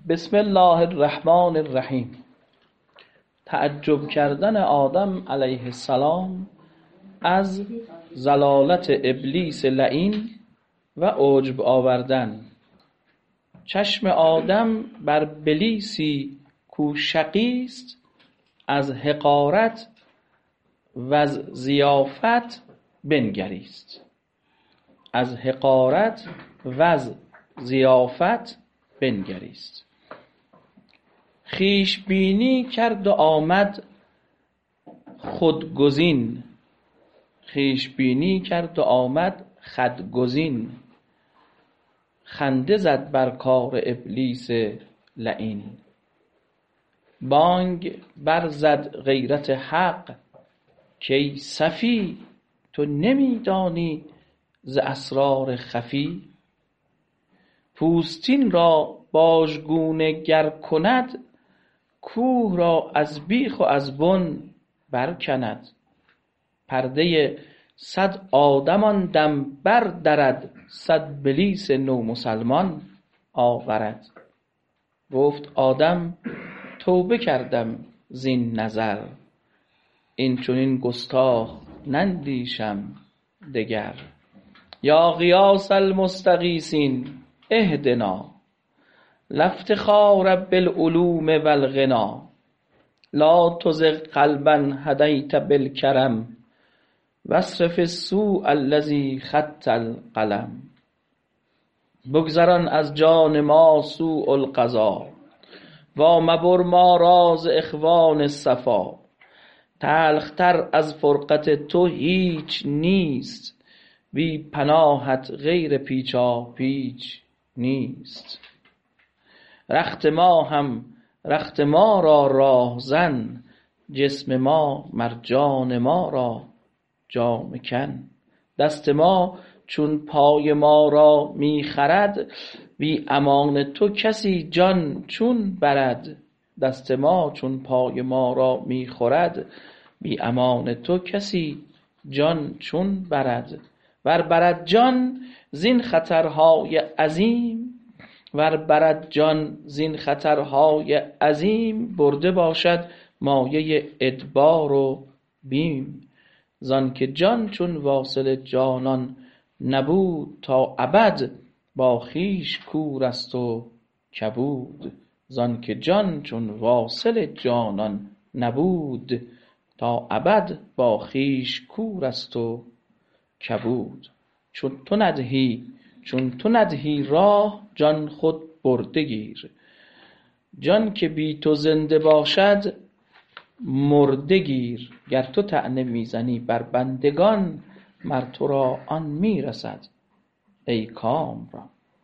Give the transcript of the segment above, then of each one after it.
بسم الله الرحمن الرحیم. تعجب کردن آدم علیه السلام از ضلالت ابلیس لعین و عجب آوردن. چشم آدم بر بلیسی کو شقی است، از حقارت و از ضیافت بنگریست. از حقارت و از ضیافت بنگریست. خویش بینی کرد و آمد خودگزین. خویش بینی کرد و آمد خودگزین. خنده زد بر کار ابلیس لعین. بانگ برزد غیرت حق کی صفی، تو نمیدانی ز اسرار خفی. پوستین را باژگونه گر کند، کوه را از بیخ و از بن برکند. پرده 100 آدم آن دم بردرد، 100 بلیس نو مسلمان آورد. گفت آدم توبه کردم زین نظر، این چنین گستاخ نندیشم دگر. یا غیاث المستغیثین اهدنا، لا افتخار بالعلوم و الغنا. لا تزغ قلبا هدیت بالکرم، واصرف السوء الذی خط القلم. بگذران از جان ما سوء القضا، وا مبر ما را ز اخوان صفا. تلخ تر از فرقت تو هیچ نیست، بی پناهت غیر پیچاپیچ نیست. رخت ما هم رخت ما را راهزن، جسم ما مر جان ما را جامه کن. دست ما چون پای ما را میخرد، بی امان تو کسی جان چون برد. دست ما چون پای ما را میخورد، بی امان تو کسی جان چون برد. ور برد جان زین خطرهای عظیم، ور برد جان زین خطرهای عظیم. برده باشد مایه ادبار و بیم. زان که جان چون واصل جانان نبود، تا ابد با خویش کور است و کبود. زان که جان چون واصل جانان نبود، تا ابد با خویش کور است و کبود. چون تو ندهی راه، جان خود برده گیر. جان که بی تو زنده باشد مرده گیر. گر تو طعنه میزنی بر بندگان، مر تو را آن میرسد ای کامران.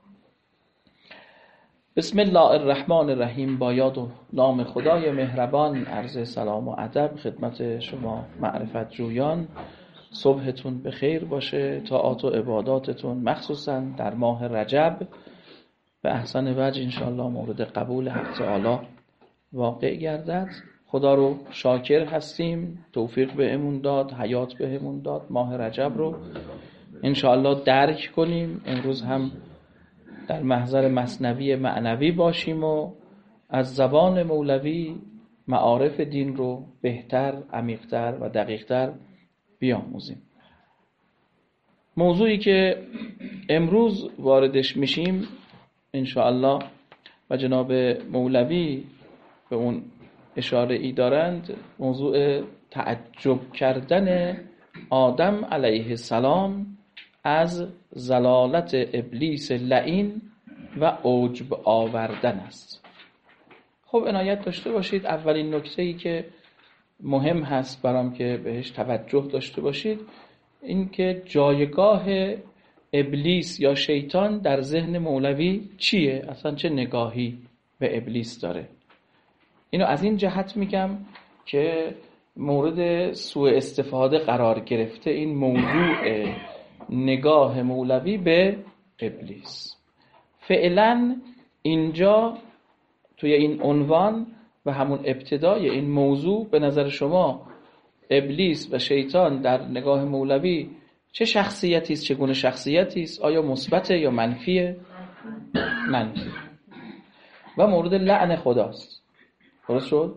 بسم الله الرحمن الرحیم. با یاد و نام خدای مهربان. عرض سلام و ادب خدمت شما معرفت جویان. صبحتون بخیر باشه. طاعات و عباداتتون مخصوصا در ماه رجب به احسن وجه انشاءالله مورد قبول حق تعالی واقع گردد. خدا رو شاکر هستیم، توفیق بهمون داد، حیات بهمون داد. ماه رجب رو انشاءالله درک کنیم. امروز هم در محضر مثنوی معنوی باشیم و از زبان مولوی معارف دین رو بهتر، عمیق‌تر و دقیق‌تر بیاموزیم. موضوعی که امروز واردش میشیم انشاءالله و جناب مولوی به اون اشاره ای دارند، موضوع تعجب کردن آدم علیه السلام از ضلالت ابلیس لعین و عجب آوردن است. خب عنایت داشته باشید. اولین نکته‌ای که مهم هست برام که بهش توجه داشته باشید این که جایگاه ابلیس یا شیطان در ذهن مولوی چیه؟ اصلا چه نگاهی به ابلیس داره؟ اینو از این جهت میگم که مورد سوء استفاده قرار گرفته این موضوع نگاه مولوی به ابلیس. فعلا اینجا توی این عنوان و همون ابتدای این موضوع به نظر شما ابلیس و شیطان در نگاه مولوی چه شخصیتی است، چگونه شخصیتی است؟ آیا مثبت یا منفیه؟ منفی. و مورد لعن خداست. درست شد؟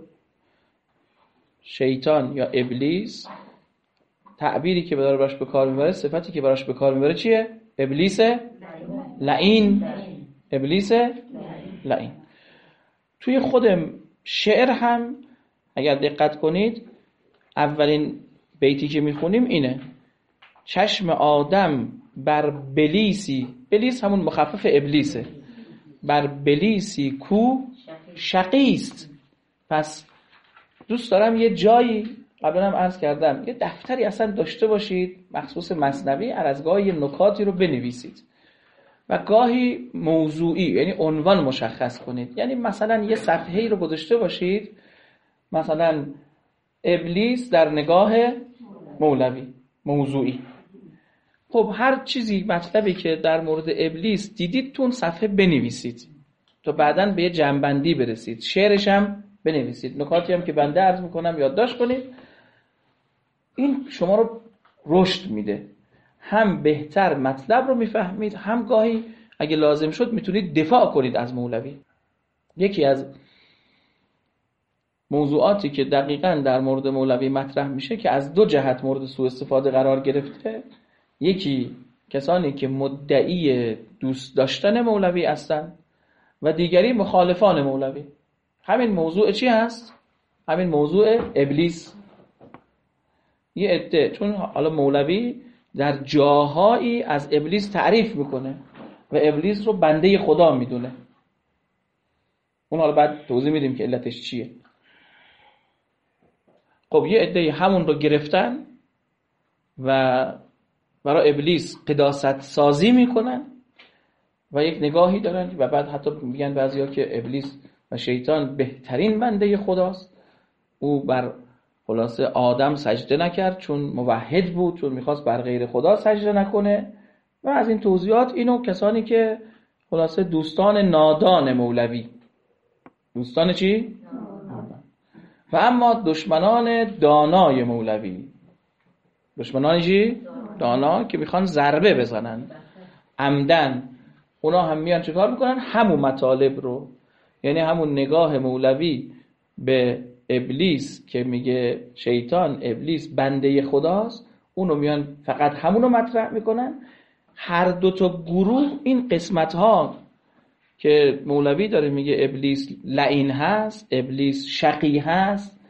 شیطان یا ابلیس تعبیری که براش به کار میبره، صفتی که براش به کار میبره چیه؟ ابلیس لعین. ابلیس لعین. توی خود شعر هم اگر دقت کنید اولین بیتی که میخونیم اینه: چشم آدم بر بلیسی، بلیس همون مخفف ابلیسه، بر بلیسی کو شقیست. پس دوست دارم یه جایی، قبلا هم عرض کردم، یه دفتری اصلا داشته باشید مخصوص مثنوی، هر از گاهی نکاتی رو بنویسید و گاهی موضوعی، یعنی عنوان مشخص کنید. یعنی مثلا یه صفحه‌ای رو گذاشته باشید، مثلا ابلیس در نگاه مولوی، موضوعی. خب هر چیزی مطلبی که در مورد ابلیس دیدید تو اون صفحه بنویسید تا بعداً به یه جنبندی برسید. شعرش هم بنویسید، نکاتی هم که بنده عرض میکنم یادداشت کنید. این شما رو رشد میده، هم بهتر مطلب رو میفهمید، هم گاهی اگه لازم شد میتونید دفاع کنید از مولوی. یکی از موضوعاتی که دقیقاً در مورد مولوی مطرح میشه که از دو جهت مورد سوء استفاده قرار گرفته، یکی کسانی که مدعی دوست داشتن مولوی هستن و دیگری مخالفان مولوی. همین موضوع چی هست؟ همین موضوع ابلیس. یه عده، چون حالا مولوی در جاهایی از ابلیس تعریف میکنه و ابلیس رو بنده خدا میدونه، اون حالا بعد توضیح میدیم که علتش چیه. خب یه عده همون رو گرفتن و برای ابلیس قداست سازی میکنن و یک نگاهی دارن و بعد حتی میگن بعضیا که ابلیس و شیطان بهترین بنده خداست. او بر خلاصه آدم سجده نکرد چون موحد بود، چون میخواست بر غیر خدا سجده نکنه و از این توضیحات. اینو کسانی که خلاصه دوستان نادان مولوی، دوستان چی؟ و اما دشمنان دانای مولوی، دشمنان چی؟ دانا، که میخوان ضربه بزنن عمدن، اونا هم میان چه کار میکنن؟ همون مطالب رو، یعنی همون نگاه مولوی به ابلیس که میگه شیطان، ابلیس بنده خداست، اونو میان فقط همونو مطرح میکنن. هر دو تا گروه این قسمت ها که مولوی داره میگه ابلیس لعین هست، ابلیس شقی هست،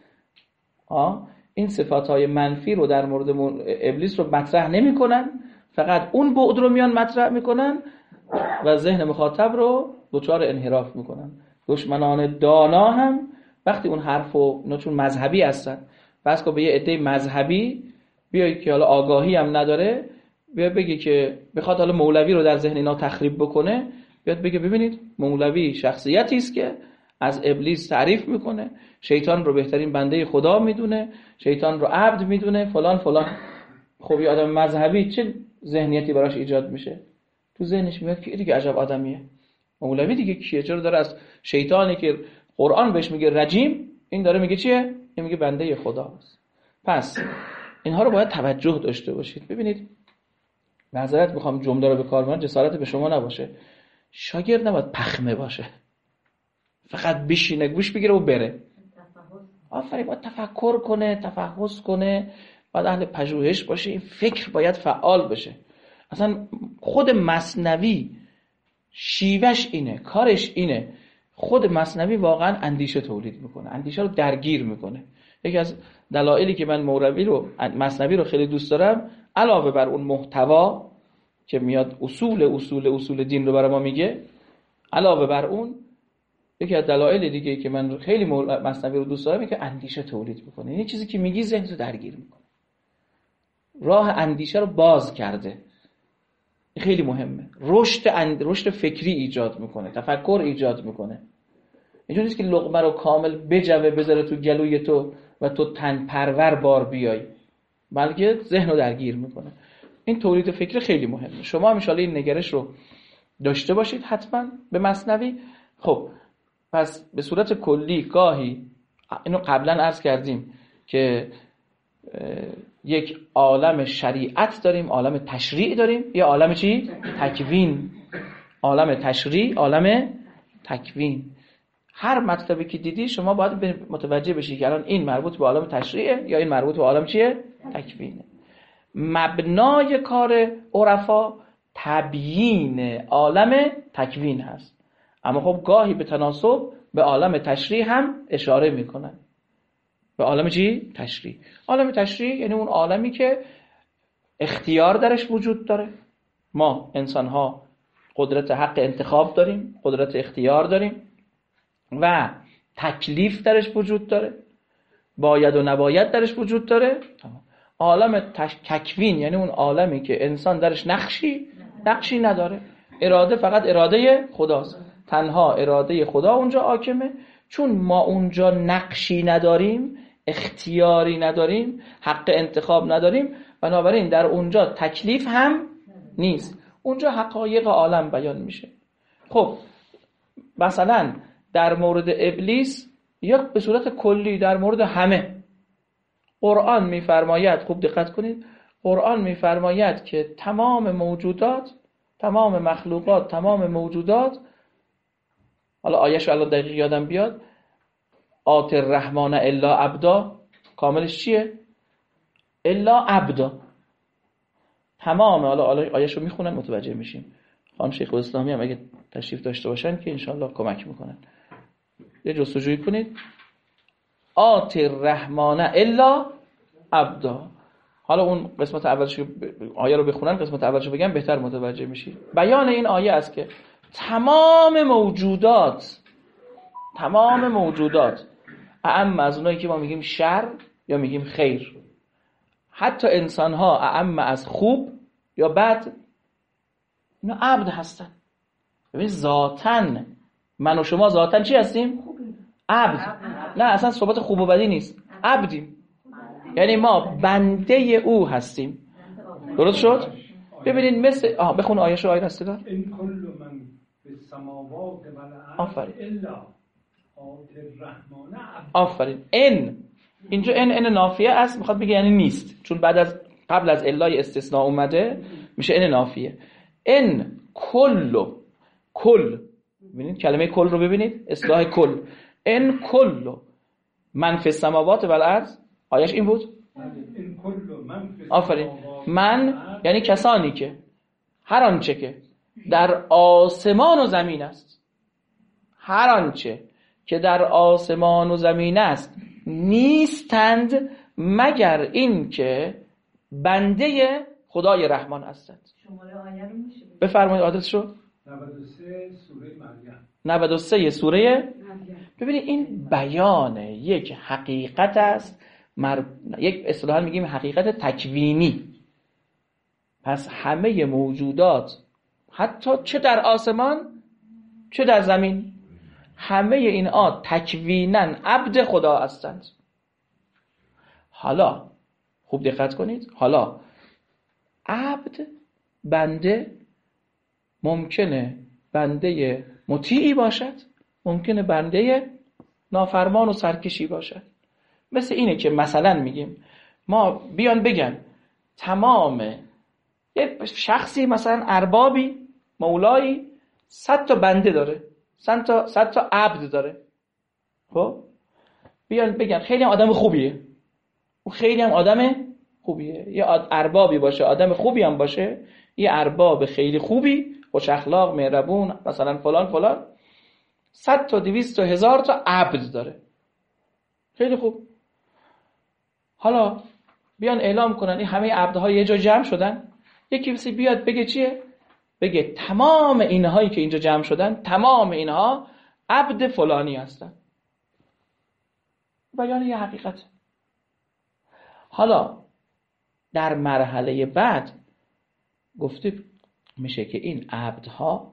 این صفات های منفی رو در مورد ابلیس رو مطرح نمی کنن، فقط اون بعد رو میان مطرح میکنن و ذهن مخاطب رو دچار انحراف میکنن. دشمنان دانا هم وقتی اون حرفو، اینا چون مذهبی هستن، بس که به یه عده مذهبی بیایی که حالا آگاهی هم نداره، بیا بگی که بخواد حالا مولوی رو در ذهن اینا تخریب بکنه، بیاد بگه ببینید مولوی شخصیتی است که از ابلیس تعریف میکنه، شیطان رو بهترین بنده خدا میدونه، شیطان رو عبد میدونه، فلان فلان. خب یه آدم مذهبی چه ذهنیتی براش ایجاد میشه؟ تو ذهنش میاد که دیگه عجب آدمیه، مولوی دیگه کیه؟ چرا داره از شیطانی که قرآن بهش میگه رجیم، این داره میگه چیه؟ این میگه بنده خداست. پس اینها رو باید توجه داشته باشید. ببینید، معذرت میخوام جمله رو به کار ببرم، جسارت به شما نباشه، شاگرد نباید پخمه باشه فقط بشینه گوش بگیره و بره. آفرین، باید تفکر کنه، تفحص کنه، باید اهل پژوهش باشه، این فکر باید فعال بشه. اصلا خود مثنوی شیوهش اینه، کارش اینه. خود مثنوی واقعا اندیشه تولید میکنه، اندیشه رو درگیر میکنه. یکی از دلایلی که من مثنوی رو خیلی دوست دارم، علاوه بر اون محتوا که میاد اصول دین رو برای ما میگه، علاوه بر اون یکی از دلایل دیگه که من خیلی مثنوی رو دوست دارم اینه که اندیشه تولید میکنه. یعنی چیزی که میگی ذهن رو درگیر میکنه، راه اندیشه رو باز کرده. خیلی مهمه. رشد فکری ایجاد میکنه، تفکر ایجاد میکنه. اینجوری نیست که لقمه رو کامل بجوه بذاره تو گلوی تو و تو تن پرور بار بیای، بلکه ذهن رو درگیر میکنه. این تولید فکر خیلی مهمه. شما ان شاءالله این نگرش رو داشته باشید حتما به مثنوی. خب پس به صورت کلی گاهی اینو قبلا عرض کردیم که یک عالم شریعت داریم، عالم تشریع داریم، یه عالم چی؟ تکوین. عالم تشریع، عالم تکوین. هر مطلبی که دیدی شما باید متوجه بشی که الان این مربوط به عالم تشریعه یا این مربوط به عالم چیه؟ تکوینه. مبنای کار عرفا تبیین عالم تکوین هست، اما خب گاهی به تناسب به عالم تشریع هم اشاره میکنن. به عالم چی؟ تشریع. عالم تشریع یعنی اون عالمی که اختیار درش وجود داره. ما انسان ها قدرت حق انتخاب داریم، قدرت اختیار داریم و تکلیف درش وجود داره، باید و نباید درش وجود داره. عالم تکوین یعنی اون عالمی که انسان درش نقشی نداره، اراده فقط اراده خداست، تنها اراده خدا اونجا حاکمه. چون ما اونجا نقشی نداریم، اختیاری نداریم، حق انتخاب نداریم، بنابراین در اونجا تکلیف هم نیست، اونجا حقایق عالم بیان میشه. خب مثلا در مورد ابلیس یا به صورت کلی در مورد همه قرآن میفرماید، خوب دقت کنید، قرآن میفرماید که تمام موجودات، تمام مخلوقات، تمام موجودات، حالا آیه‌شو الان دقیق یادم بیاد، آت الرحمن الا عبدا، کاملش چیه؟ الا عبدا. تمام، حالا آیه‌شو میخونن متوجه میشیم. خانم شیخ الاسلامی هم اگه تشریف داشته باشن که انشالله کمک میکنن. یه جستجوی کنید، آت الرحمن الا عبدا. حالا اون قسمت اولش آیه رو بخونن، قسمت اولش رو بگم بهتر متوجه میشید. بیان این آیه است که تمام موجودات اعم از اونایی که ما میگیم شر یا میگیم خیر، حتی انسان ها اعم از خوب یا بد، اینا عبد هستن. ببینید ذاتن من و شما ذاتن چی هستیم؟ عبد. نه اصلا صحبت خوب و بدی نیست، عبدیم، یعنی ما بنده او هستیم. درست شد؟ ببینید مثل بخون آیه شو، آیه هستی دار این کل من فی السماوات و الارض الا آت الرحمن عبدا. آفرین. اینجا ان نافیه است، میخواد بگه یعنی نیست، چون قبل از الا استثناء اومده میشه ان نافیه. ان کل ببینید کلمه کل رو ببینید، اصطلاح کل. ان کل من فی السماوات و الارض، آیش این بود. آفرین. من یعنی کسانی که هر آنچه که در آسمان و زمین است، هر آنچه که در آسمان و زمین است نیستند مگر این که بنده خدای رحمان هستند. شماره آیه رو میشه بفرمایید آدرس رو؟ 93 سوره مریم. 93 سوره مریم. ببینید این بیان یک حقیقت است، یک اصطلاحاً میگیم حقیقت تکوینی. پس همه موجودات حتی چه در آسمان چه در زمین، همه اینها تکویناً عبد خدا هستند. حالا خوب دقت کنید، حالا عبد، بنده، ممکنه بنده مطیعی باشد، ممکنه بنده نافرمان و سرکشی باشد. مثل اینه که مثلا میگیم ما بیان بگن تمام یک شخصی مثلا اربابی مولایی 100 تا بنده داره، 100 تا عبد داره. خب بیان بگن خیلی هم آدم خوبیه، او خیلی هم آدم خوبیه، یه اربابی باشه آدم خوبی هم باشه، یه ارباب خیلی خوبی خوش اخلاق مهربون مثلا فلان 100 تا 200 تا 1000 تا عبد داره، خیلی خوب. حالا بیان اعلام کنن این همه عبدها یه جا جمع شدن، یکی کسی بیاد بگه چیه؟ بگه تمام اینهایی که اینجا جمع شدن تمام اینها عبد فلانی هستن. بیان یه حقیقت. حالا در مرحله بعد گفته میشه که این عبدها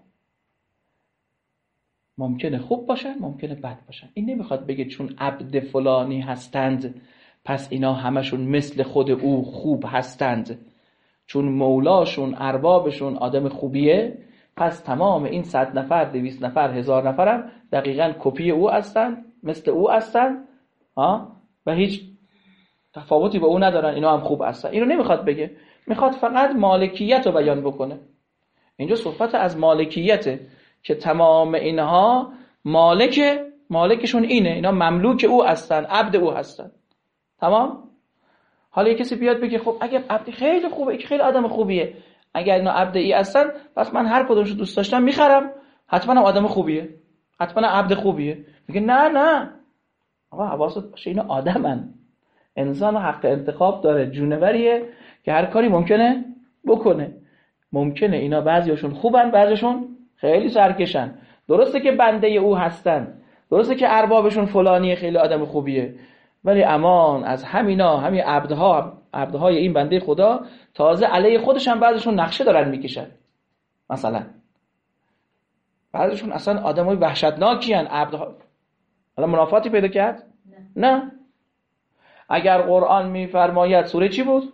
ممکنه خوب باشن ممکنه بد باشن. این نمیخواد بگه چون عبد فلانی هستند پس اینا همشون مثل خود او خوب هستند، چون مولاشون اربابشون آدم خوبیه پس تمام این 100 نفر 200 نفر 1000 نفرم دقیقاً کپی او هستند، مثل او هستند و هیچ تفاوتی با او ندارن، اینا هم خوب هستن. اینو نمیخواد بگه، میخواد فقط مالکیت رو بیان بکنه. اینجا صحبت از مالکیته که تمام اینها مالک مالکشون اینه، اینا مملوک او هستن، عبد او هستن. تمام. حالا یه کسی بیاد بگه خب اگه عبد خیلی خوبه، این خیلی آدم خوبیه، اگر اینا عبد ای هستن پس من هر کدومشو دوست داشتم میخرم، حتما هم آدم خوبیه، حتما عبد خوبیه. میگه نه آقا حواست باشه اینا آدمن، انسان حق انتخاب داره، جونوریه که هر کاری ممکنه بکنه. ممکنه اینا بعضیاشون خوبن، بعضیاشون خیلی سرکشن. درسته که بنده او هستن، درسته که اربابشون فلانیه خیلی آدم خوبیه، ولی امان از همینا، همین عبدهای این بنده خدا تازه علیه خودش هم بعضیشون نقشه دارن میکشن. مثلا بعضیشون اصلا آدمای وحشتناکی ان عبدها. حالا منافاتی پیدا کرد؟ نه. اگر قرآن میفرماید سوره چی بود؟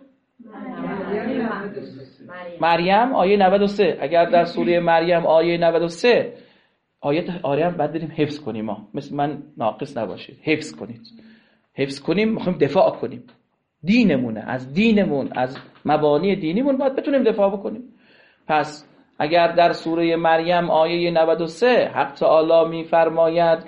مریم آیه 93. اگر در سوره مریم آیه 93 آیه مریم بعد بریم حفظ کنیم، ما مثل من ناقص نباشید، حفظ کنید. حفظ کنیم، میخوایم دفاع کنیم دینمونه، از دینمون، از مبانی دینیمون باید بتونیم دفاع بکنیم. پس اگر در سوره مریم آیه 93 حق تعالی میفرماید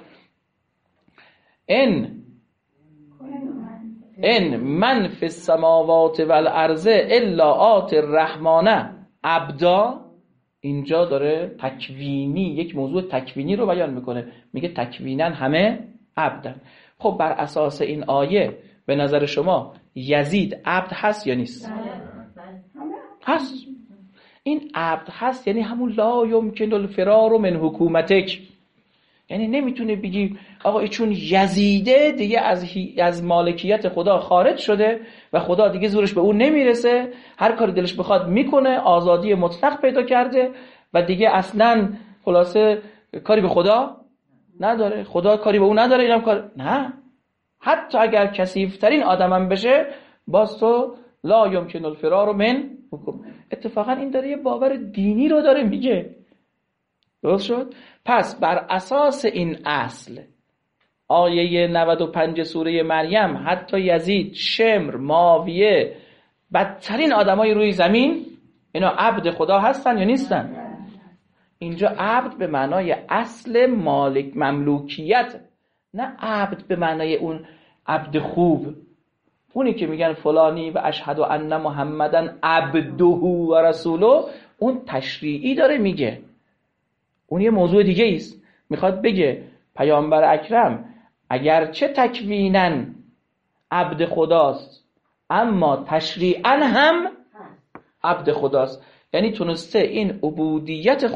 ان من فی السماوات والارض الا آتی الرحمن عبدا، اینجا داره تکوینی، یک موضوع تکوینی رو بیان میکنه، میگه تکوینا همه عبدن. خب بر اساس این آیه به نظر شما یزید عبد هست یا نیست؟ هست. این عبد هست یعنی همون لا یمکن الفرار من حکومتک، یعنی نمیتونه بگی آقا چون یزیده دیگه از مالکیت خدا خارج شده و خدا دیگه زورش به اون نمیرسه، هر کاری دلش بخواد میکنه، آزادی مطلق پیدا کرده و دیگه اصلا خلاصه کاری به خدا نداره، خدا کاری به اون نداره، اینم کار نه. حتی اگر کثیف‌ترین آدمم بشه باز تو لا یمکن الفرار من حکم. اتفاقا این داره یه باور دینی رو داره میگه. درست شد؟ پس بر اساس این اصل آیه 95 سوره مریم حتی یزید، شمر، معاویه، بدترین آدمای روی زمین اینا عبد خدا هستن یا نیستن؟ اینجا عبد به معنای اصل مالک مملوکیت، نه عبد به معنای اون عبد خوب، اونی که میگن فلانی و اشهد ان محمدن عبده و رسوله، اون تشریعی داره میگه، اون یه موضوع دیگه است. میخواد بگه پیامبر اکرم اگرچه تکویناً عبد خداست اما تشریعاً هم عبد خداست، یعنی تونسته این عبودیت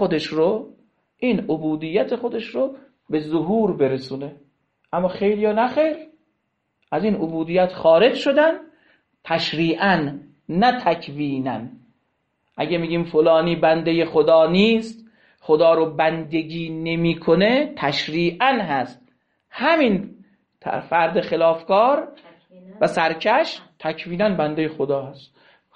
خودش رو به ظهور برسونه. اما خیلی یا نخیر از این عبودیت خارج شدن تشریعاً نه تکویناً. اگه میگیم فلانی بنده خدا نیست، خدا رو بندگی نمیکنه، تشریعاً هست. همین فرد خلافکار و سرکش تکویناً بنده خدا هست.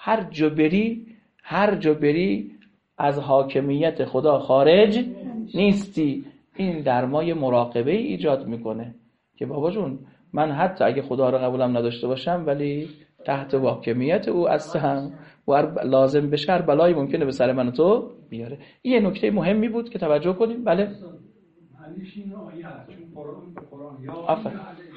هر جا بری از حاکمیت خدا خارج نیستی. این در ما یه مراقبه ایجاد میکنه که بابا جون من حتی اگه خدا رو قبولم نداشته باشم ولی تحت حاکمیت او هستم و لازم بشه هر بلایی ممکنه به سر من و تو بیاره. این یه نکته مهمی بود که توجه کنیم. بله معنیش این آیه است، چون قرآن به قرآن یا آفرین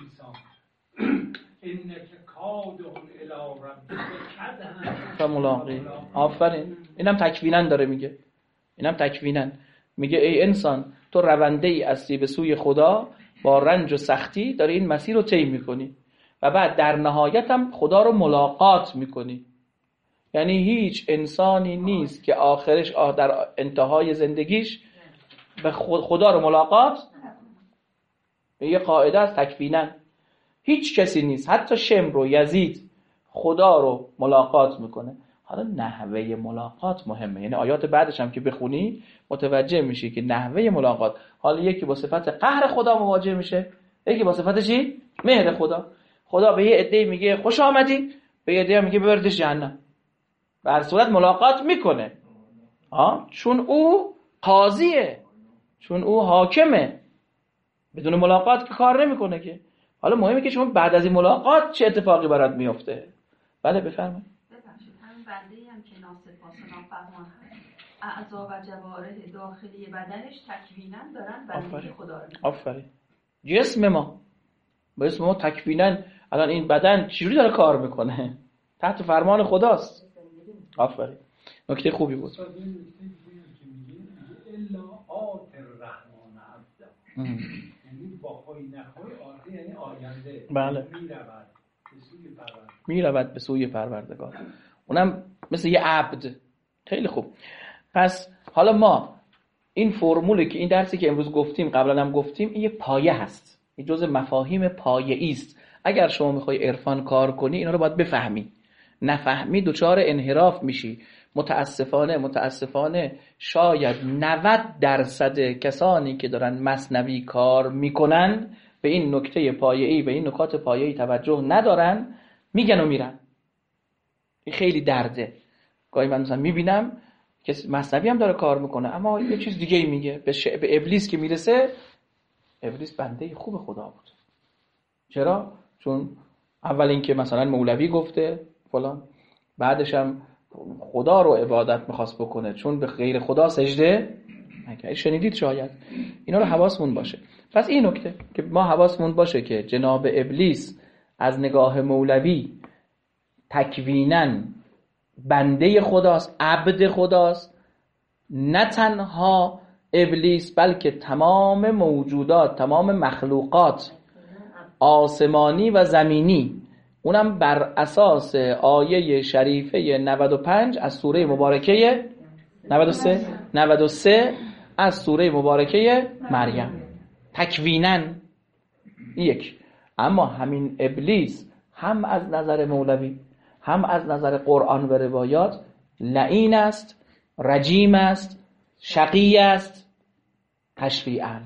انک کادح الی ربک کدحا فملاقی. آفرین. اینم تکویناً داره میگه، میگه ای انسان تو رونده ای هستی به سوی خدا، با رنج و سختی داری این مسیر رو طی میکنی و بعد در نهایت هم خدا رو ملاقات میکنی. یعنی هیچ انسانی نیست که آخرش در انتهای زندگیش به خدا رو ملاقات، یه قاعده از تکویناً هیچ کسی نیست، حتی شمر و یزید خدا رو ملاقات میکنه. حالا نحوه ملاقات مهمه، یعنی آیات بعدش هم که بخونی متوجه میشی که نحوه ملاقات، حالا یکی با صفت قهر خدا مواجه میشه، یکی با صفت چی؟ مهر خدا. خدا به یه عده‌ای میگه خوش آمدی، به یه عده‌ای میگه ببردش جهنم. به هر صورت ملاقات میکنه، چون او قاضیه، چون او حاکمه. بدون ملاقات که کار نمیکنه که. حالا مهمه که شما بعد از این ملاقات چه اتفاقی برات میفته. بله بفرمایید. ببخشید همین بنده‌ای هم که ناسپاس نافرمان اعضا و جوارح داخلی بدنش تکویناً دارن بندگی خدا رو. آفرین. جسم ما به اسم ما تکویناً الان این بدن چجوری داره کار میکنه؟ تحت فرمان خداست. آفرین، نکته خوبی بود. الا آت الرحمن عبدا، یعنی با خوی نخوی آتی یعنی آینده. بله، میرود به سوی پروردگار. اونم مثل یه عبد. خیلی خوب. پس حالا ما این فرمولی که این درسی که امروز گفتیم، قبلا هم گفتیم، این یه پایه هست، این جزء مفاهیم پایه‌ای است. اگر شما میخوای عرفان کار کنی اینا رو باید بفهمی. نفهمی دچار انحراف میشی. متاسفانه شاید 90% کسانی که دارن مثنوی کار میکنن به این نکته پایه‌ای، به این نکات پایه‌ای توجه ندارن، میگن و میرن. این خیلی درده. گاهی من مثلا میبینم که مثنوی هم داره کار میکنه اما یه چیز دیگه ای میگه. به ابلیس که میرسه، ابلیس بنده خوب خدا بود. چرا؟ چون اول اینکه مثلا مولوی گفته فلان، بعدش هم خدا رو عبادت میخواست بکنه چون به غیر خدا سجده نکرد. شنیدید شاید. اینا رو حواسمون باشه. پس این نکته که ما حواسمون باشه که جناب ابلیس از نگاه مولوی تکویناً بنده خداست، عبد خداست. نه تنها ابلیس بلکه تمام موجودات، تمام مخلوقات آسمانی و زمینی، اونم بر اساس آیه شریفه 95 از سوره مبارکه 93 از سوره مبارکه مریم. تکویناً یک. اما همین ابلیس هم از نظر مولوی هم از نظر قرآن و روایات لعین است، رجیم است، شقی است. تشریعاً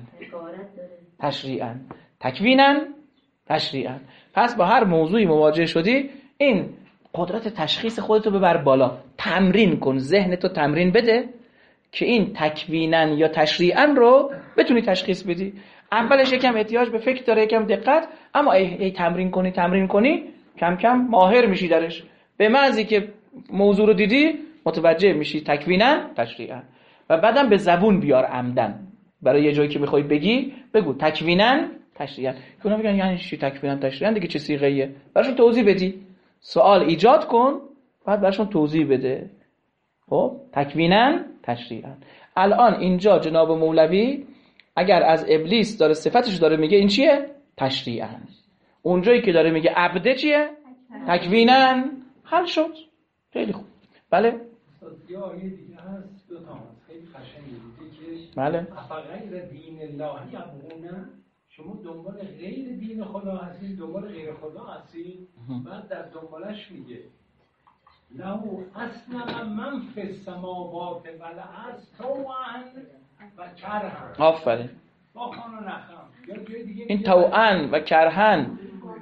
تکویناً تشریعاً. پس با هر موضوعی مواجه شدی این قدرت تشخیص خودتو ببر بالا، تمرین کن، ذهنتو تمرین بده که این تکویناً یا تشریعاً رو بتونی تشخیص بدی. اولش یکم احتیاج به فکر داره، یکم دقت، اما ای تمرین کنی کم کم ماهر میشی درش. به محضی که موضوع رو دیدی متوجه میشی تکویناً تشریعاً. و بعدم به زبون بیار عمدن، برای یه جایی که میخوای بگی بگو تکویناً تشریعاً. که اونا میگن یعنی چی تکویناً تشریعاً؟ دیگه چه صیغه‌ایه؟ براشون توضیح بدی، سوال ایجاد کن، بعد براشون توضیح بده. خب تکویناً تشریعاً. الان اینجا جناب مولوی اگر از ابلیس داره صفتش داره میگه، این چیه؟ تشریعاً. اونجایی که داره میگه عبده چیه؟ تکویناً. حل شد. خیلی خوب. بله. یه آیه دیگه هست، دو تا هست، خیلی قشنگه که بله. افغیر دین الله یبغون، شما دنبال غیر دین خدا هستید، دنبال غیر خدا هستید. بعد در دنبالش میگه له اسلم من فی السماوات و الارض طوعا و کرها. آفرین. با خان و نخم. این طوعا و کرهن،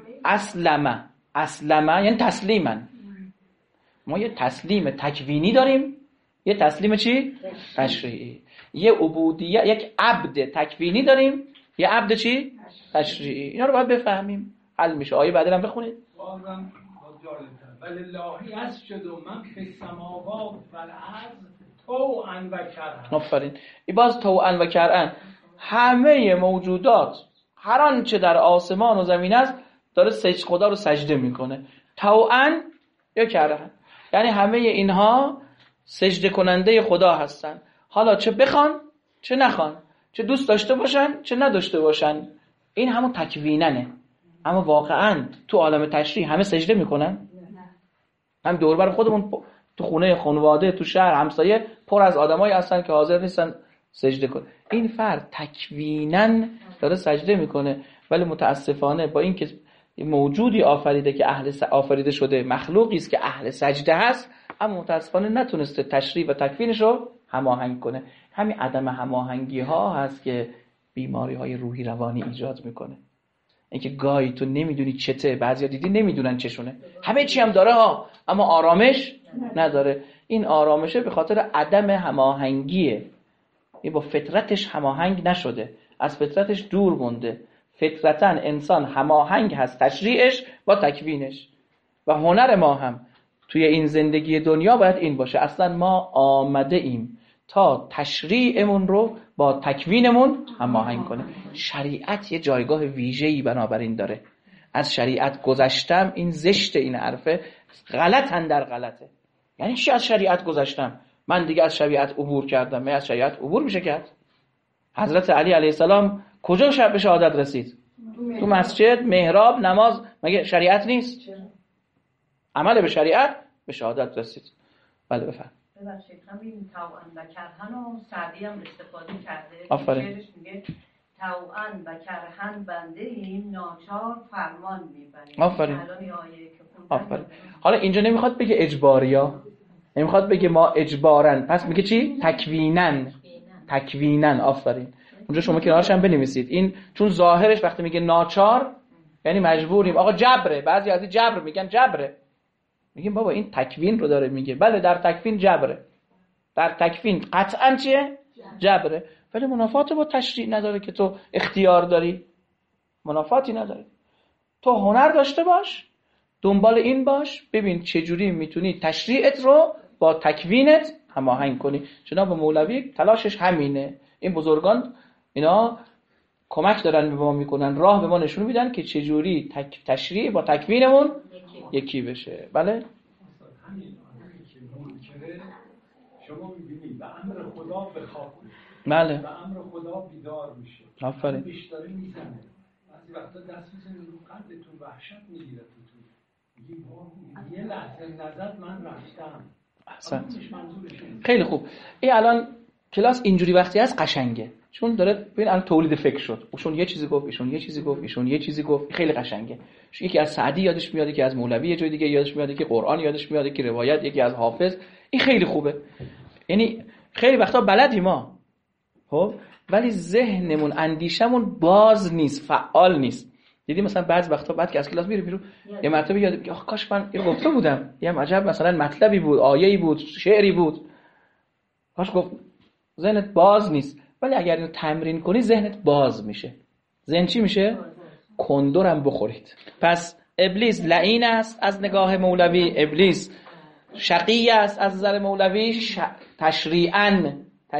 اسلمه یعنی تسلیما. ما یه تسلیم تکوینی داریم، یه تسلیم چی؟ تشریعی. یه عبودیت، یک عبد تکوینی داریم، یه عبد چی؟ تشریعی. اینا رو باید بفهمیم. حل میشه. آیه بعدی هم بخونید. بازم ولله یسجد من فی السماوات و الارض طوعا و کرها. آفرین. این باز طوعا و کرها، همه موجودات هر آنچه در آسمان و زمین است داره خدا رو سجده میکنه. طوعا یا کرها، یعنی همه اینها سجده کننده خدا هستن. حالا چه بخوان چه نخوان، چه دوست داشته باشن چه نداشته باشن، این همون تکویننه. اما واقعا تو عالم تشریع همه سجده میکنن؟ هم دور بر خودمون تو خونه خانواده تو شهر همسایه پر از آدمایی هستن که حاضر نیستن سجده کنن. این فرد تکویناً داره سجده میکنه، ولی متاسفانه با اینکه موجودی آفریده که آفریده شده، مخلوقی است که اهل سجده هست، اما متاسفانه نتونسته تشریع و تکوینش رو هماهنگ کنه. همین عدم هماهنگی ها هست که بیماری های روحی روانی ایجاد میکنه. اینکه گاهی تو نمیدونی چته، بعضیا دیدی نمیدونن چشونه، همه چی هم داره ها اما آرامش نداره. این آرامشه به خاطر عدم هماهنگیه. این با فطرتش هماهنگ نشده، از فطرتش دور مونده. فطرتاً انسان هماهنگ هست تشریعش با تکوینش. و هنر ما هم توی این زندگی دنیا باید این باشه. اصلا ما آمده ایم تا تشریعمون رو با تکوینمون هماهنگ کنه. شریعت یه جایگاه ویژه‌ای بنابراین داره. از شریعت گذشتم، این زشت، این حرفه غلطن در غلطه. یعنی چی از شریعت گذشتم؟ من دیگه از شریعت عبور کردم. من از شریعت عبور میشه کرد؟ حضرت علی علیه السلام کجا شب به شهادت رسید؟ تو مسجد، محراب، نماز. مگه شریعت نیست؟ عمل به شریعت به شهادت رسید. بله بفرمایید. ببخشید همین طوعا و کرهن و سعدی هم استفاده کرده. آفرین. شعرش میگه طوعا و کرهن بنده ایم ناچار فرمان میبریم. آفرین. الان این آیه که آفرین. حالا اینجا نمیخواد بگه اجباریا، نمیخواد بگه ما اجبارن، پس میگه چی؟ تکوینن. تکوینن. آفرین. اونجا شما کنارش هم بنویسید. این چون ظاهرش وقتی میگه ناچار یعنی مجبوریم. آقا جبره. بعضی از این جبر میگن جبره. میگیم بابا این تکوین رو داره میگه. بله در تکوین جبره. در تکوین قطعا چیه؟ جبره. ولی منافات با تشریع نداره که تو اختیار داری. منافاتی نداره. تو هنر داشته باش، دنبال این باش، ببین چجوری میتونی تشریعت رو با تکوینت هماهنگ کنی. جناب مولوی تلاشش همینه. این بزرگان اینا کمک دارن به ما میکنن، راه به ما نشون میدن که چجوری تشریع با تکوینمون یکی بشه. بله؟ همین آنهایی که منکره شما میبینید به امر خدا بخواب، بله. به امر خدا بیدار میشه. آفرین. بیشتره میزنه. بعضی وقتا دست میزنه رو قلبتون وحشت میگیره توتون. میگیم یه لحظه نزد من رفتم. احسنت. منظورش اینه. خیلی خوب. این الان کلاس اینجوری وقتی هست قشنگه، چون داره ببین الان تولید فکر شد. ایشون یه چیزی گفت، ایشون یه چیزی گفت، ایشون یه چیزی گفت. خیلی قشنگه. یکی از سعدی یادش میاد، یکی از مولوی، یه جای دیگه یادش میاد، یکی قرآن یادش میاد، یکی روایت، یکی از حافظ. این خیلی خوبه. یعنی خیلی وقتا بلدیم ما، خب، ولی ذهنمون، اندیشمون باز نیست، فعال نیست. دیدی مثلا بعضی وقتا بعد که از کلاس میره بیرون یه مطلبی یاد میگه آخ کاش من اینو گفته بودم. یه عجب مثلا مطلبی بود، آیه‌ای بود، شعری بود. کاش گفت. ذهنت باز نیست. ولی اگر اینو تمرین کنی ذهنت باز میشه. ذهن چی میشه؟ کندورم بخورید. پس ابلیس لعین است از نگاه مولوی، ابلیس شقی است از نظر مولوی، تشریعاً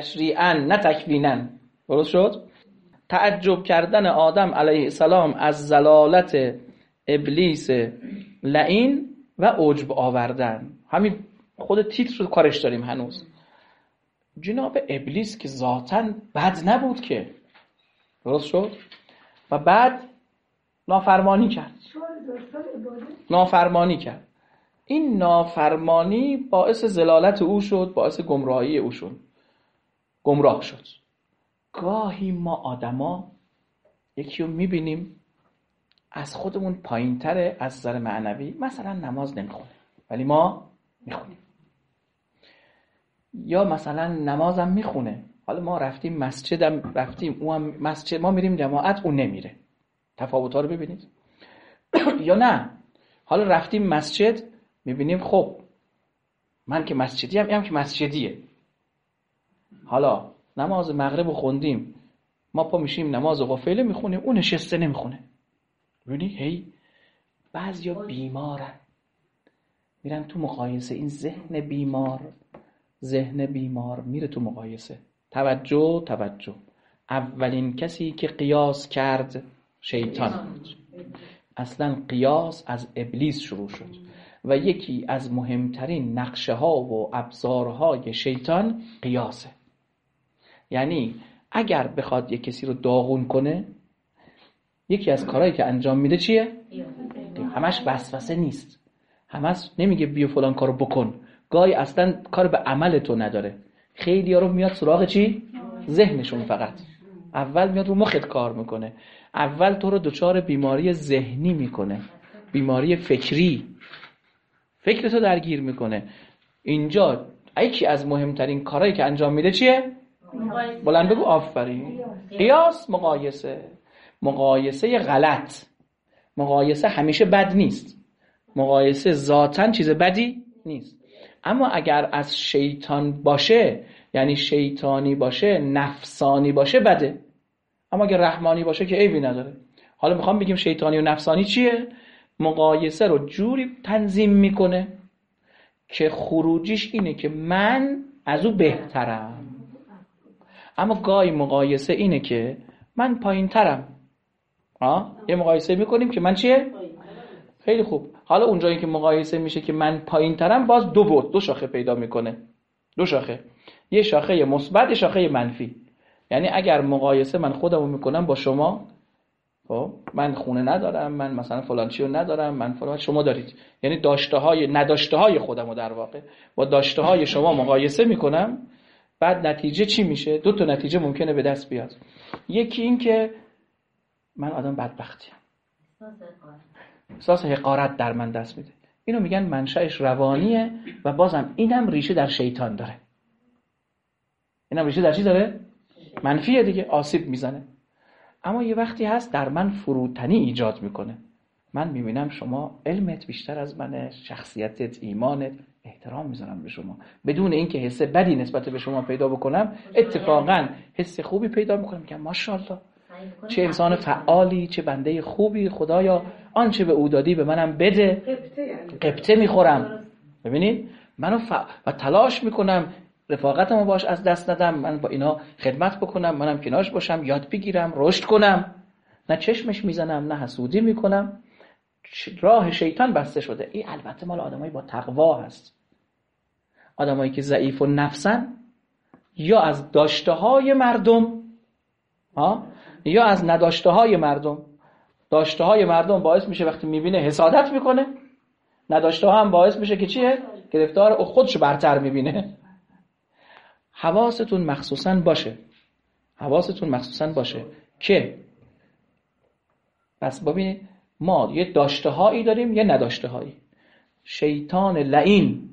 نه تکویناً. درست شد؟ تعجب کردن آدم علیه السلام از زلالت ابلیس لعین و عجب آوردن. همین خود تیتر رو کارش داریم هنوز. جناب ابلیس که ذاتاً بد نبود که، درست شد؟ و بعد نافرمانی کرد. این نافرمانی باعث زلالت او شد، باعث گمراهی او شد، گمراه شد. گاهی ما آدما یکی رو میبینیم از خودمون پایین تره از نظر معنوی، مثلا نماز نمیخونه ولی ما میخونیم، یا مثلا نمازم میخونه، حالا ما رفتیم مسجدم رفتیم، او هم مسجد، ما میریم جماعت اون نمیره. تفاوت‌ها رو ببینید. یا نه حالا رفتیم مسجد میبینیم خب من که مسجدی هم که مسجدیه، حالا نماز مغرب رو خوندیم، ما پا میشیم نماز قافله میخونیم، اون نشسته نمیخونه. ببینی هی بعضیا بیمارن میرن تو مقایسه. این ذهن بیمار میره تو مقایسه. توجه اولین کسی که قیاس کرد شیطان بود. اصلا قیاس از ابلیس شروع شد و یکی از مهمترین نقشه ها و ابزارهای شیطان قیاسه. یعنی اگر بخواد یک کسی رو داغون کنه، یکی از کارهایی که انجام میده چیه؟ همش وسوسه نیست، همش نمیگه بیا فلان کارو بکن، گاهی اصلا کار به عمل تو نداره. خیلی ها رو میاد سراغ چی؟ ذهنشون. فقط اول میاد رو مخت کار میکنه، اول تو رو دچار بیماری ذهنی میکنه، بیماری فکری، فکرتو درگیر میکنه. اینجا یکی از مهمترین کارهایی که انجام میده چیه؟ بلند بگو آفرین. قیاس، مقایسه غلط. مقایسه همیشه بد نیست، مقایسه ذاتاً چیز بدی نیست، اما اگر از شیطان باشه، یعنی شیطانی باشه، نفسانی باشه، بده. اما اگر رحمانی باشه که عیبی نداره. حالا میخوام بگیم شیطانی و نفسانی چیه؟ مقایسه رو جوری تنظیم میکنه که خروجیش اینه که من از او بهترم. اما گاهی مقایسه اینه که من پایین ترم. یه مقایسه میکنیم که من چیه؟ خیلی خوب. حالا اونجایی که مقایسه میشه که من پایین ترم، باز دو شاخه پیدا میکنه. دو شاخه، یه شاخه مثبت، یه شاخه منفی. یعنی اگر مقایسه من خودمو میکنم با شما، خب من خونه ندارم، من مثلا فلان چیو ندارم، من فلان، شما دارید، یعنی داشته های نداشته های خودمو در واقع با داشته های شما مقایسه میکنم، بعد نتیجه چی میشه؟ دو تا نتیجه ممکنه به دست بیاد. یکی این که من آدم بدبختیم، احساس حقارت در من دست میده. اینو میگن منشأش روانیه و بازم اینم ریشه در شیطان داره. اینم ریشه در چی داره؟ منفیه دیگه، آسیب میزنه. اما یه وقتی هست در من فروتنی ایجاد میکنه. من میبینم شما علمت بیشتر از منه، شخصیتت، ایمانت، احترام میذارم به شما، بدون اینکه حس بدی نسبت به شما پیدا بکنم، اتفاقا حس خوبی پیدا میکنم. میگم ماشاءالله چه انسان فعالی، چه بنده خوبی، خدایا آنچه به او دادی به منم بده. قبطه میخورم. ببینید منو و تلاش میکنم رفاقتمو باش از دست ندم، من با اینا خدمت بکنم، منم کنارش باشم، یاد بگیرم، رشد کنم. نه چشمش میزنم، نه حسودی میکنم. راه شیطان بسته شده. این البته مال آدمایی با تقوا هست. آدمایی که ضعیف و نفسن، یا از داشته های مردم یا از نداشته های مردم. داشته های مردم باعث میشه وقتی میبینه حسادت میکنه، نداشته ها هم باعث میشه که چیه؟ گرفتار خودشو برتر میبینه. حواستون مخصوصاً باشه که پس ببینید ما یه داشته هایی داریم، یه نداشته هایی. شیطان لعین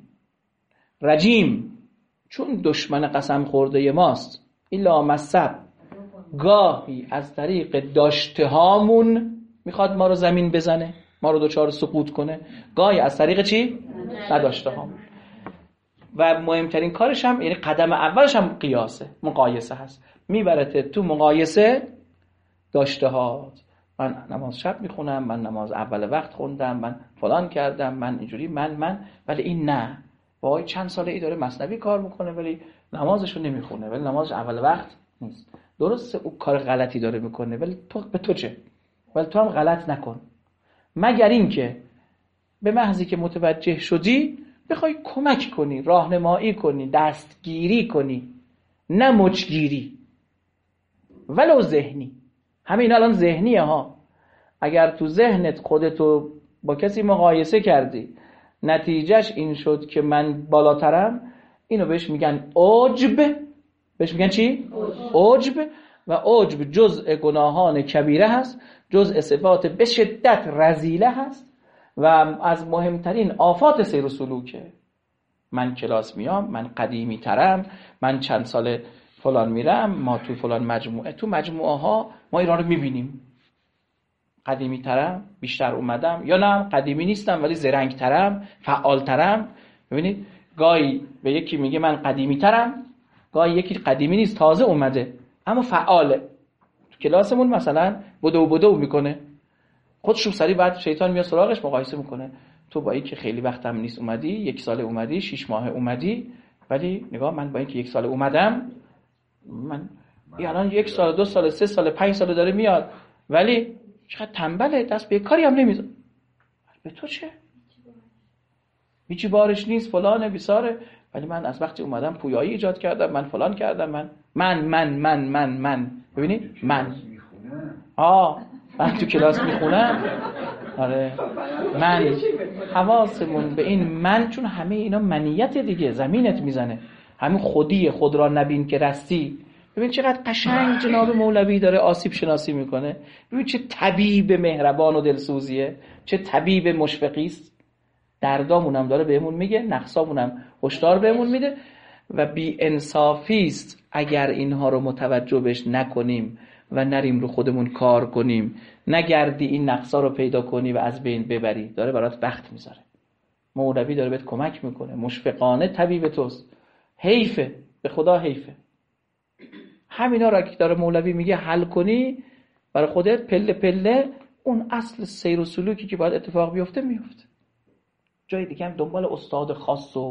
رجیم چون دشمن قسم خورده ماست، الا مصب، گاهی از طریق داشته هامون میخواد ما رو زمین بزنه، ما رو دوچار سقوط کنه، گاهی از طریق چی؟ نداشته هامون. و مهمترین کارش هم، یعنی قدم اولش هم قیاسه، مقایسه هست. میبرته تو مقایسه داشته هات. من نماز شب میخونم، من نماز اول وقت خوندم، من فلان کردم، من اینجوری، من ولی این نه، وای چند ساله ای داره مثنوی کار میکنه ولی نمازشو نمیخونه، ولی نمازش اول وقت نیست. درسته او کار غلطی داره میکنه، ولی تو به تو چه؟ ولی تو هم غلط نکن، مگر اینکه به محضی که متوجه شدی بخوای کمک کنی، راهنمایی کنی، دستگیری کنی، نه مچگیری، ولو ذهنی. همین الان ذهنیه ها. اگر تو ذهنت خودتو با کسی مقایسه کردی، نتیجهش این شد که من بالاترم، اینو بهش میگن عجب. بهش میگن چی؟ عجب. و عجب جزء گناهان کبیره هست، جزء صفات به شدت رذیله هست و از مهمترین آفات سیر و سلوکه. من کلاس میام، من قدیمی ترم، من چند سال فلان میرم، ما تو فلان مجموعه، تو مجموعه ها ما اینا رو میبینیم. قدیمی ترم، بیشتر اومدم، یا نه قدیمی نیستم ولی زرنگ ترم، فعال ترم. ببینید گاهی به یکی میگه من قدیمی ترم، گاهی یکی قدیمی نیست، تازه اومده اما فعاله. تو کلاسمون مثلا بدو میکنه، خودشو سریع بعد شیطان میاد سراغش، مقایسه میکنه. تو با اینکه خیلی وقتم نیست اومدی، 1 سال اومدی، 6 ماه اومدی، ولی نگاه من با اینکه 1 سال اومدم، من الان 1 سال، 2 سال، 3 سال، 5 سال داره میاد، ولی چقدر تنبله، دست به کاری هم نمیذاره. به تو چه؟ هیچی بارش نیست، فلانه بیساره. ولی من از وقتی اومدم پویایی ایجاد کردم، من فلان کردم، من ببینید من تو کلاس میخونم. آره من، حواسمون به این من، چون همه اینا منیت دیگه، زمینت میزنه. همین خودی خود را نبین که رستی. ببین چقدر قشنگ جناب مولوی داره آسیب شناسی میکنه. ببین چه طبیب مهربان و دلسوزیه، چه طبیب مشفقی است. دردامونم داره بهمون میگه، نقصامونم هشدار بهمون میده. و بی انصافی است اگر اینها رو متوجه بهش نکنیم و نریم رو خودمون کار کنیم، نگردی این نقصا رو پیدا کنی و از بین ببری. داره برات بخت میذاره. مولوی داره بهت کمک میکنه، مشفقانه طبیب توست. حیفه، به خدا حیفه. همینا رو که داره مولوی میگه حل کنی برای خودت، پله پله اون اصل سیر و سلوکی که باید اتفاق بیفته میفته. جای دیگه هم دنبال استاد خاص و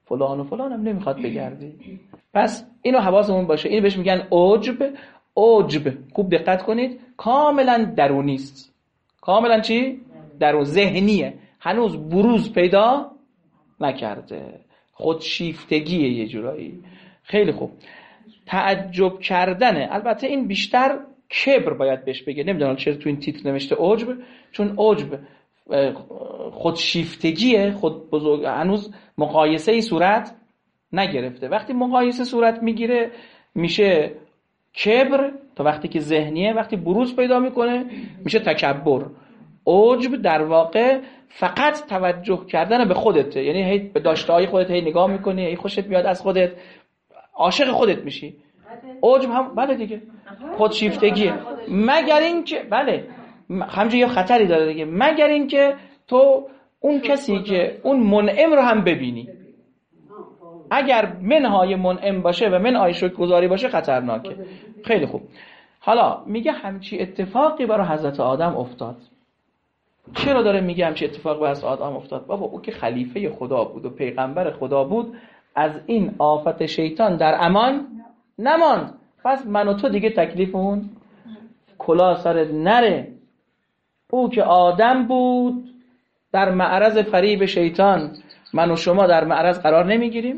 فلان و فلان هم نمیخواد بگردی. پس اینو حواسمون باشه. اینو بهش میگن عجب. عجب خوب دقت کنید کاملا درونی است. کاملا چی؟ درون، ذهنیه، هنوز بروز پیدا نکرده، خودشیفتگیه یه جورایی. خیلی خوب. تعجب کردنه. البته این بیشتر کبر باید بهش بگه. نمیدونم چرا تو این تیتر نوشته عجب، چون عجب خودشیفتگیه، خود بزرگ، هنوز مقایسه ای صورت نگرفته. وقتی مقایسه صورت میگیره میشه کبر، تا وقتی که ذهنیه. وقتی بروز پیدا میکنه میشه تکبر. عجب در واقع فقط توجه کردن به خودته، یعنی هی به داشته‌های خودت هی نگاه میکنی، هی خوشت میاد از خودت، عاشق خودت میشی. عجب هم بله دیگه خودشیفتگیه. مگر اینکه بله همینجوری یه خطری داره دیگه، مگر اینکه تو اون کسی که اون منعم رو هم ببینی. اگر منهای منعم باشه و منهای شکرگزاری باشه خطرناکه. خیلی خوب. حالا میگه همچی اتفاقی برای حضرت آدم افتاد. چرا داره میگه همچی اتفاقی برای حضرت آدم افتاد؟ بابا او که خلیفه خدا بود و پیغمبر خدا بود، از این آفت شیطان در امان نماند. پس من و تو دیگه تکلیفمون کلاه سر نره. او که آدم بود در معرض فریب شیطان، من و شما در معرض قرار نمیگیریم؟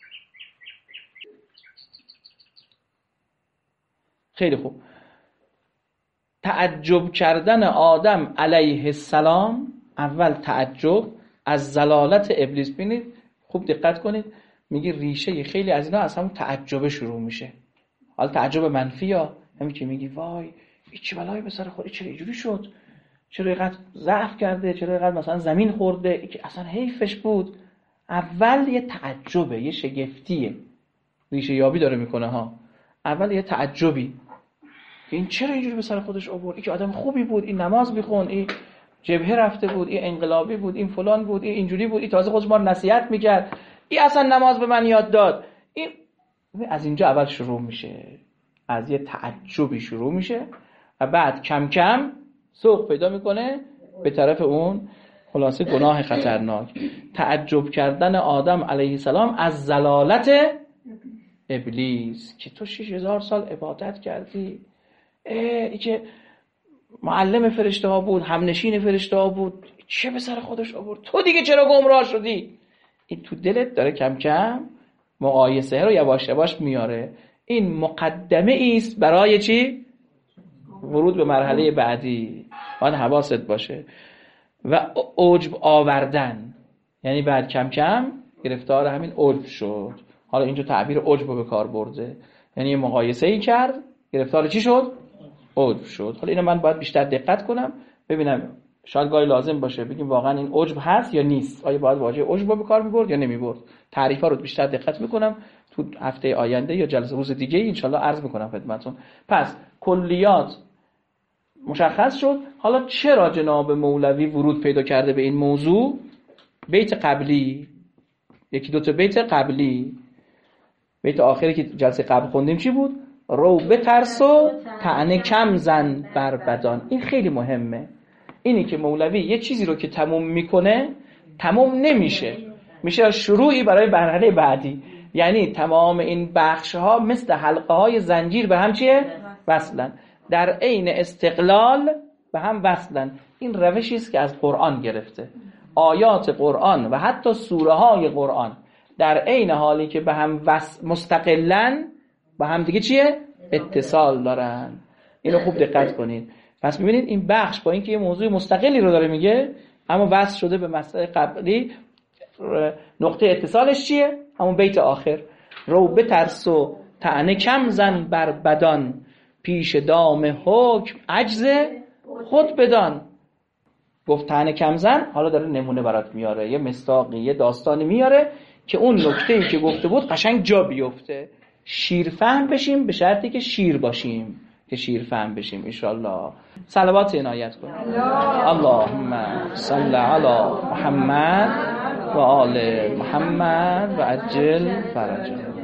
خیلی خوب. تعجب کردن آدم علیه السلام، اول تعجب از ضلالت ابلیس. ببینید خوب دقت کنید، میگه ریشه خیلی از اینا از همون تعجب شروع میشه. حالا تعجب منفی یا همین که میگی وای این چه بلایی به سر خورد، چرا اینجوری شد، چرا اینقدر ضعف کرده، چرا اینقدر مثلا زمین خورده، این که اصلا حیفش بود. اول یه تعجبه، یه شگفتیه، ریشه یابی داره میکنه ها. اول یه تعجبی که این چرا اینجوری به سر خودش آورد، این که آدم خوبی بود، این نماز میخوند، این جبهه رفته بود، این انقلابی بود، این فلان بود، این اینجوری بود، این تازه خودش ما رو نصیحت میکرد، این اصلا نماز به من یاد داد. این از اینجا اول شروع میشه، از یه تعجبی شروع میشه و بعد کم کم سوق پیدا میکنه به طرف اون خلاصه گناه خطرناک. تعجب کردن آدم علیه السلام از ضلالت ابلیس که تو 6000 سال عبادت کردی، این که معلم فرشته ها بود، همنشین فرشته ها بود، چه به سر خودش آورد، تو دیگه چرا گمراه شدی؟ این تو دلت داره کم کم مقایسه رو یواش یواش میاره. این مقدمه است برای چی؟ ورود به مرحله بعدی. باید حواست باشه. و عجب آوردن، یعنی بعد کم کم گرفتار همین عجب شد. حالا اینجا تعبیر عجب رو به کار برده، یعنی مقایسه ای کرد، گرفتار چی شد؟ عجب شد. حالا اینو من باید بیشتر دقت کنم ببینم، شاید گاهی لازم باشه بگیم واقعا این عجب هست یا نیست، آیا باید واژه عجب رو به کار می‌برد یا نمی‌برد. تعریفا رو بیشتر دقت می‌کنم تو هفته آینده یا جلسه روز دیگه ان شاءالله عرض می‌کنم خدمتتون. پس کلیات مشخص شد. حالا چرا جناب مولوی ورود پیدا کرده به این موضوع؟ بیت قبلی، یکی دو تا بیت قبلی، بیت آخری که جلسه قبل خوندیم چی بود؟ رو بترس و طعنه کم زن بر بدان. این خیلی مهمه. اینی که مولوی یه چیزی رو که تموم میکنه تموم نمیشه، میشه شروعی برای مرحله بعدی. یعنی تمام این بخش ها مثل حلقه های زنجیر به هم چیه؟ وصلن، در عین استقلال به هم وصلن. این روشی است که از قرآن گرفته. آیات قرآن و حتی سوره های قرآن در عین حالی که به هم مستقلن با هم دیگه چیه؟ اتصال دارن. اینو خوب دقت کنید. پس می‌بینید این بخش با اینکه یه موضوع مستقلی رو داره میگه اما وصل شده به مسئله قبلی. نقطه اتصالش چیه؟ همون بیت آخر، رو بترس و طعنه کم زن بر بدان، پیش دام حکم عجز خود بدان. گفت طعنه کم زن، حالا داره نمونه برات میاره، یه مصداقی، یه داستانی میاره که اون نکته‌ای که گفته بود قشنگ جا بیفته. شیر فهم بشیم به شرطی که شیر باشیم، که شیر فهم بشیم ان شاء الله. صلوات عنایت کنید. اللهم صل علی محمد و آل محمد و عجل فرجه.